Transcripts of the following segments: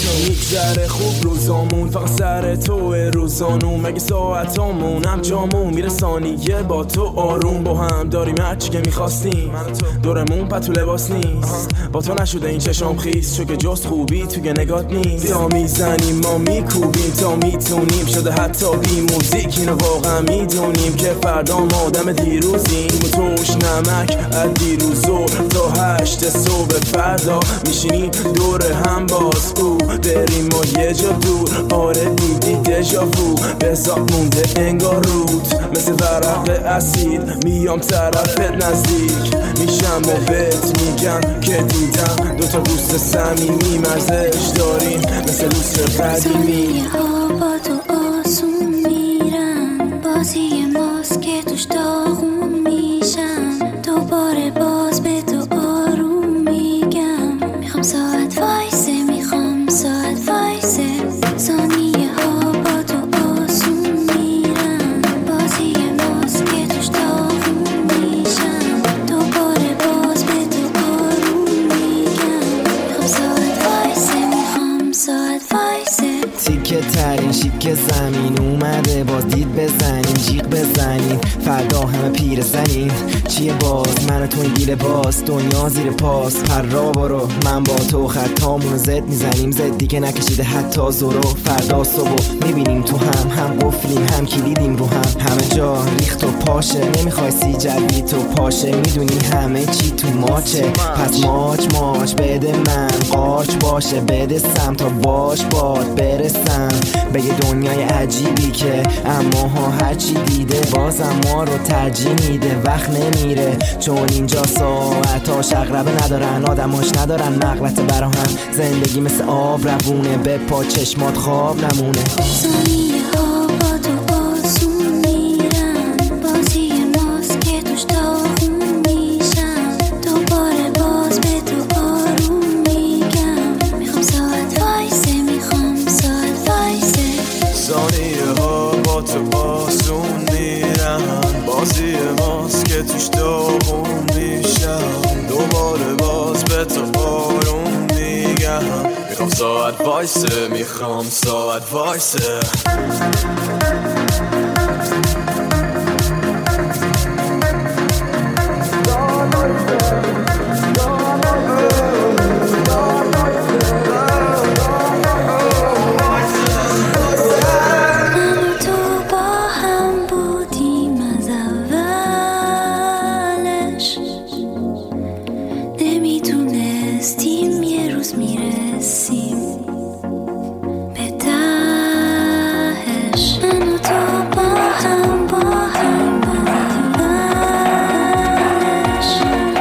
میگذره خوب روزامون، فقط سر توه روزانون، مگه ساعتامون هم جامون میره ثانیه با تو آروم. با هم داریم هرچی که میخواستیم، دورمون پتو لباس نیست، با تو نشده این چشام خیس، چون که جست خوبی توی نگات نیست. یا میزنیم ما میکوبیم تا میتونیم، شده حتی بی موزیک اینو واقعا میدونیم که فردا ما آدم دیروزیم. توش نمک از دیروزو تا 8 صبح فردا میشینیم دور هم باز او بریم ما یه جا دور. آره دیدی دژاوو بزاد مونده انگار رود، مثل ورق اسید میام طرفت نزدیک میشم و بهت میگم که دیدم دوتا دوست صمیمی مرزش داریم مثل دوست قدیمی. ها با تو آسون میرن، بازی ماست که توش داغون میشن، دوباره باز به تو آروم میگم میخوام ساعت وایسه، میخوام ساعت وایسه. ثانیه ها با تو آسون میرن، بازی ماست که توش داغون میشن، دوباره باز به تو آروم میگم میخوام ساعت وایسه، میخوام ساعت وایسه. تیکه ترین شیک زمین اومده، باز دید بزنیم جیغ بزنیم، فردا همه پیر زنیم. چیه باز من و تو این گیره باز، دنیا زیر پاس پرا برو، من با تو خطامونو زد میزنیم، زدی که نکشیده حتی زورو. فردا صبح میبینیم تو هم قفلیم هم کلیدیم رو همه جا ریخت و پاشه، نمیخوای سی جدی تو پاشه، میدونی همه چی تو ماچه. پس ماچ بده من قاچ باشه، بده سم تا باش باد برسم به یه دنیای عجیبی که اما ها هرچی دیده بازم ما رو ترجیح میده. وقت نمیره چون اینجا ساعتاش اقربه ندارن، آدماش ندارن نقلت برا هم، زندگی مثل آب روونه، به پا چشمات خواب نمونه. ثانیه ها با تو آسون میرن، بازی ماست که توش داغون میشن، دوباره باز به تو آروم میگم میخوام ساعت وایسه، میخوام ساعت وایسه. ثانیه ها با تو آسون میرن، بازی ماست که توش داغون میشن، دوباره باز به تو آروم میگم میخوام ساعت وایسه، میخوام ساعت وایسه. نمیتونستیم یه روز میرسیم به تهش، من و تو با هم اولش،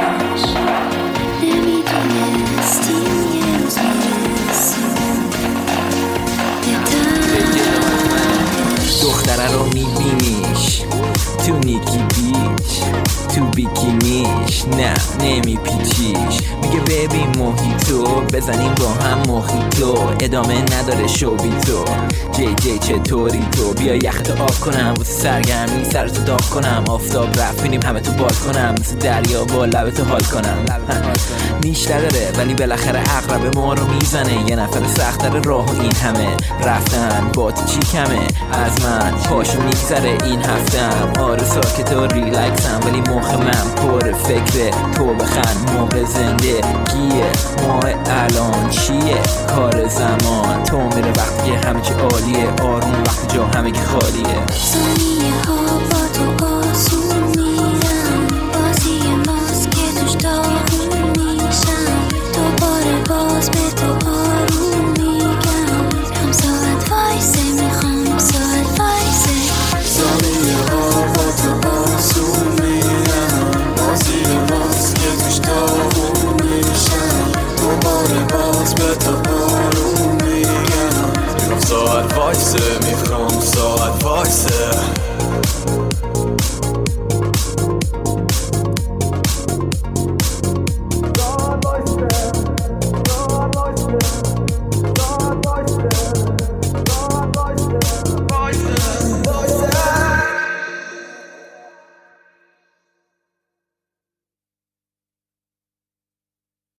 نمیتونستیم یه روز میرسیم به تهش. دختره رو میبینیش تو نیکی بیچ، تو بیکینیش نه نمیپیچیش، میگه ببین موهیتو بزنیم با هم موهیتو، ادامه نداره شو بی تو. جی چطوری تو؟ بیا یخت آب کنم واسه سرگرمی، سرتو داغ کنم، آفتاب رفت بینیم همه تو بال کنم، مثل دریا با لبتو حال کنم. نیش نداره ولی بالاخره عقرب ما رو میزنه، یه نفر سخت‌تر راه و این همه رفتن با تو چی کمه از من، پاشو میگذره این هفتم. آره ساکت و ریلکسم ولی مخ من پر فکره، تو بخند موقع زندگیه، ماه الان چیه کار زمان، تو میره وقتی که همه چی عالیه، آروم وقتی جا همه که خالیه. ثانیه ها